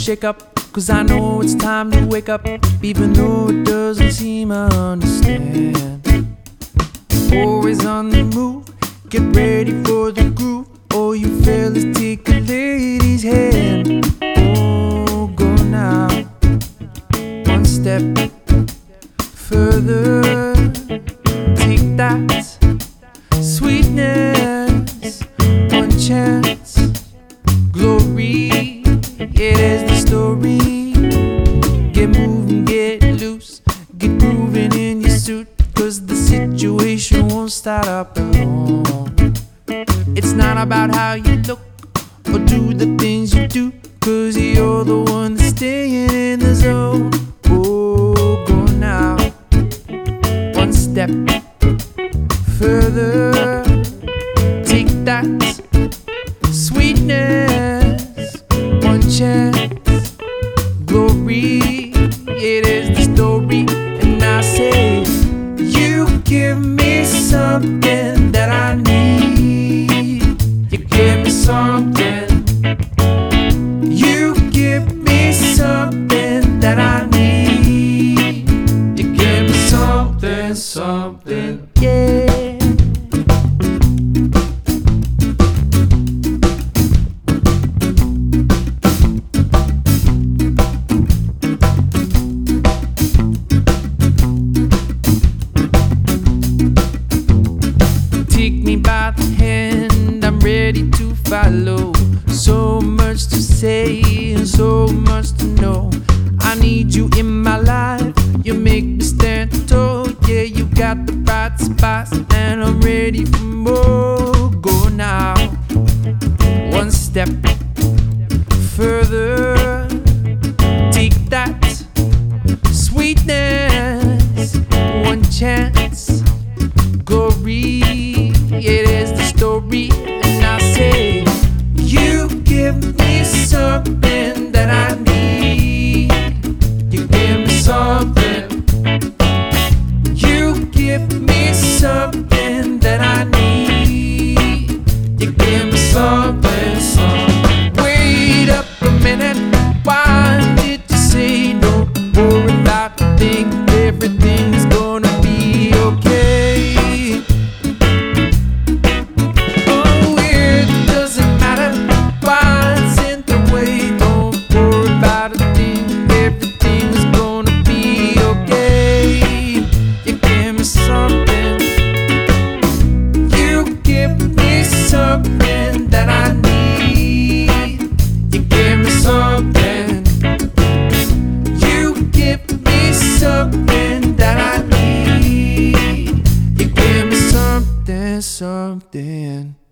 shake up, 'cause I know it's time to wake up, even though it doesn't seem I understand. Always on the move, get ready for the groove. Oh, you fellas take a lady's hand. Oh, go now, one step further. Take that sweetness, one chance, glory. It is the story. Get moving, get loose, get grooving in your suit, 'cause the situation won't start up alone. It's not about how you look or do the things you do, 'cause you're the one that's staying in the zone. Oh, go now, one step further. Take that sweetness, one chance, glory. It is the story. And I say, you give me something that I need. You give me something. You give me something that I need. You give me something, something, yeah. Take me by the hand, I'm ready to follow. So much to say and so much to know. I need you in my life, you make me stand tall. Yeah, you got the right spots and I'm ready for more. Go now, one step further. Take that sweetness, one chance, glory. It is the story. And I say, you give me something that I need. You give me something. You give me something that I need. You give me something, something. Wait up a minute, why did you say don't worry about a thing? Everything's gonna be okay. Something that I need. You give me something. You give me something that I need. You give me something, something.